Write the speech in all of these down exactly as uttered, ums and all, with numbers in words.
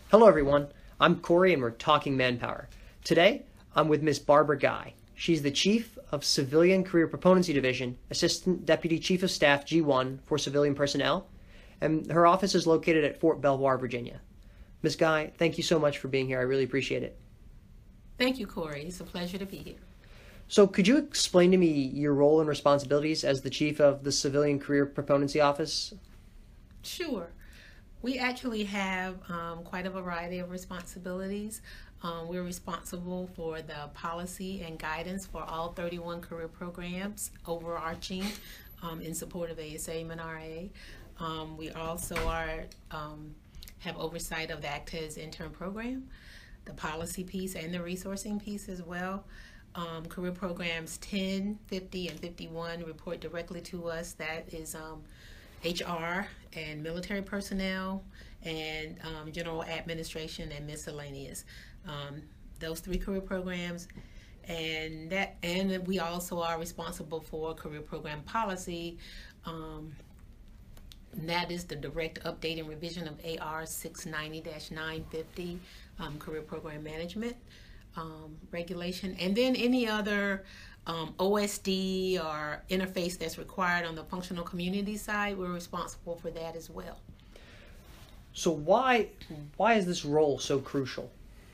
Hello everyone, I'm Corey and we're talking manpower. Today, I'm with Miss Barbara Guy. She's the Chief of Civilian Career Proponency Division, Assistant Deputy Chief of Staff G one for Civilian Personnel, and her office is located at Fort Belvoir, Virginia. Miss Guy, thank you so much for being here. I really appreciate it. Thank you, Corey. It's a pleasure to be here. So could you explain to me your role and responsibilities as the Chief of the Civilian Career Proponency Office? Sure. We actually have um, quite a variety of responsibilities. Um, we're responsible for the policy and guidance for all thirty-one career programs, overarching um, in support of A S A M N R A. Um, we also are um, have oversight of the ACTEZ intern program, the policy piece and the resourcing piece as well. Um, career programs ten, fifty, and fifty-one report directly to us. That is um, H R and military personnel and um, general administration and miscellaneous. Um, those three career programs, and that and we also are responsible for career program policy. Um, and that is the direct update and revision of A R six ninety dash nine fifty, um, career program management um, regulation, and then any other Um, O S D or interface that's required on the functional community side. We're responsible for that as well. So why why is this role so crucial?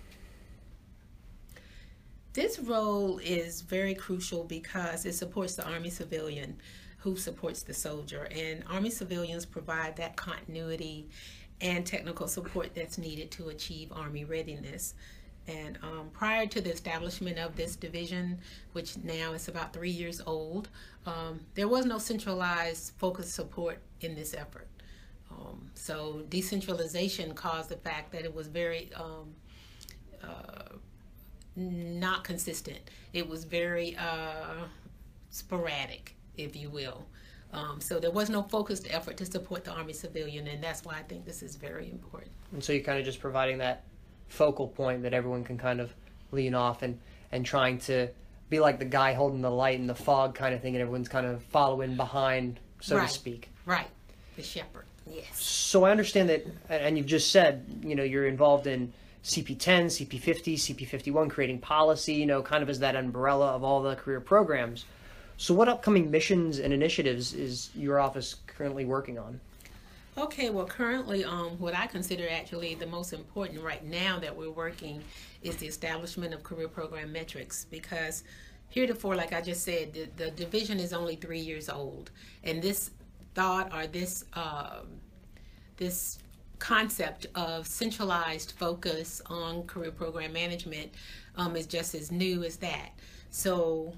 This role is very crucial because it supports the Army civilian who supports the soldier, and Army civilians provide that continuity and technical support that's needed to achieve Army readiness. And um, prior to the establishment of this division, which now is about three years old, um, there was no centralized focused support in this effort. Um, so decentralization caused the fact that it was very um, uh, not consistent. It was very uh, sporadic, if you will. Um, so there was no focused effort to support the Army civilian, and that's why I think this is very important. And so you're kind of just providing that focal point that everyone can kind of lean off and, and trying to be like the guy holding the light in the fog kind of thing, and everyone's kind of following behind, so right. to speak. Right. The shepherd, yes. So I understand that, and you've just said, you know, you're involved in C P ten, C P fifty, C P fifty-one, creating policy, you know, kind of as that umbrella of all the career programs. So what upcoming missions and initiatives is your office currently working on? Okay, well, currently, um, what I consider actually the most important right now that we're working is the establishment of career program metrics, because heretofore, like I just said, the, the division is only three years old, and this thought or this uh, this concept of centralized focus on career program management um, is just as new as that. So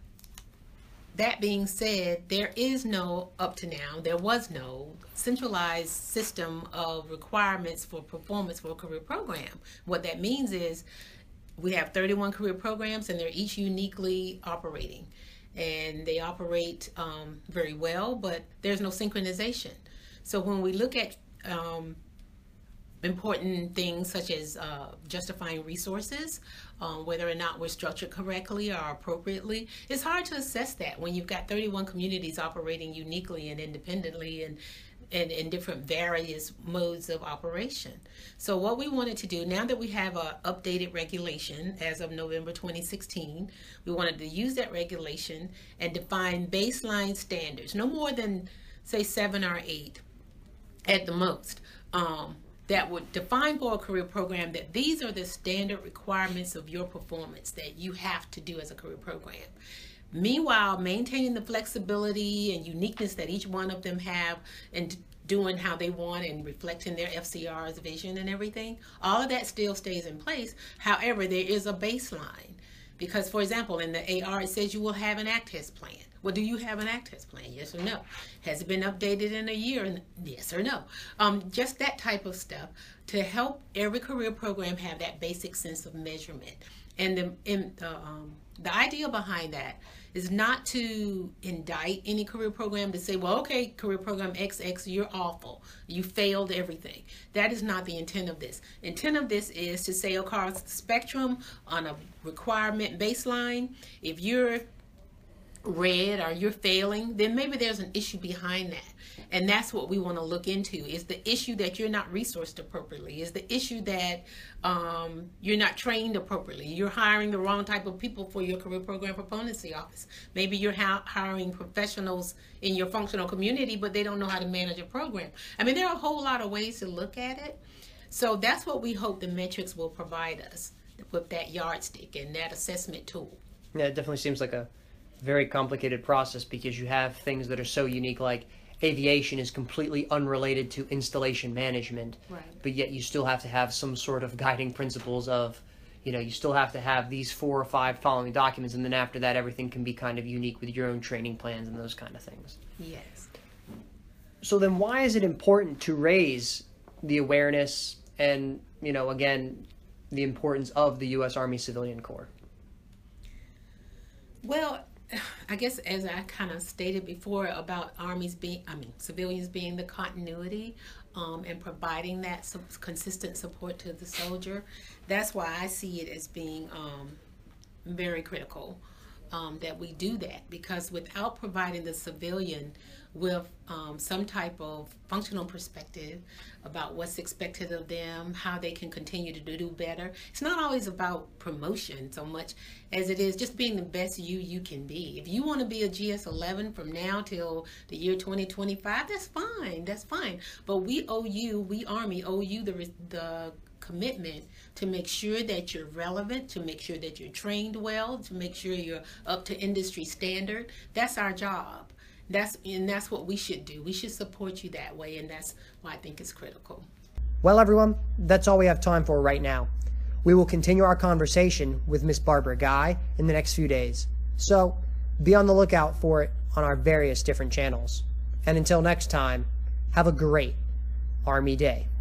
that being said, there is no, up to now, there was no centralized system of requirements for performance for a career program. What that means is we have thirty-one career programs, and they're each uniquely operating. And they operate um, very well, but there's no synchronization. So when we look at um, important things such as uh, justifying resources, um, whether or not we're structured correctly or appropriately, it's hard to assess that when you've got thirty-one communities operating uniquely and independently and and in different various modes of operation. So what we wanted to do, now that we have an updated regulation as of November twenty sixteen, we wanted to use that regulation and define baseline standards, no more than say seven or eight at the most, um, that would define for a career program that these are the standard requirements of your performance that you have to do as a career program. Meanwhile, maintaining the flexibility and uniqueness that each one of them have and doing how they want and reflecting their F C R's vision and everything, all of that still stays in place. However, there is a baseline. Because, for example, in the A R, it says you will have an ACTEZ plan. Well, do you have an ACTEZ plan? Yes or no? Has it been updated in a year? Yes or no? Um, just that type of stuff to help every career program have that basic sense of measurement. And the, in, uh, um, the idea behind that is not to indict any career program to say, well, okay, career program X X, you're awful. You failed everything. That is not the intent of this. Intent of this is to say across the spectrum on a requirement baseline, if you're red or you're failing, then maybe there's an issue behind that. And that's what we want to look into. Is the issue that you're not resourced appropriately? Is the issue that um, you're not trained appropriately? You're hiring the wrong type of people for your career program proponency office. Maybe you're ha- hiring professionals in your functional community, but they don't know how to manage a program. I mean, there are a whole lot of ways to look at it. So that's what we hope the metrics will provide us with that yardstick and that assessment tool. Yeah, it definitely seems like a very complicated process because you have things that are so unique, like aviation is completely unrelated to installation management, right. But yet you still have to have some sort of guiding principles of, you know, you still have to have these four or five following documents, and then after that everything can be kind of unique with your own training plans and those kind of things. Yes. So then why is it important to raise the awareness and, you know, again, the importance of the U S Army Civilian Corps? Well, I guess as I kind of stated before about armies being, I mean, civilians being the continuity um, and providing that some consistent support to the soldier, that's why I see it as being um, very critical um, that we do that, because without providing the civilian with um, some type of functional perspective about what's expected of them, how they can continue to do better. It's not always about promotion so much as it is just being the best you you can be. If you want to be a G S eleven from now till the year twenty twenty-five, that's fine, that's fine. But we owe you, we Army owe you the the commitment to make sure that you're relevant, to make sure that you're trained well, to make sure you're up to industry standard. That's our job. That's and that's what we should do. We should support you that way, and that's why I think it's critical. Well, everyone, that's all we have time for right now. We will continue our conversation with Miss Barbara Guy in the next few days. So be on the lookout for it on our various different channels. And until next time, have a great Army Day.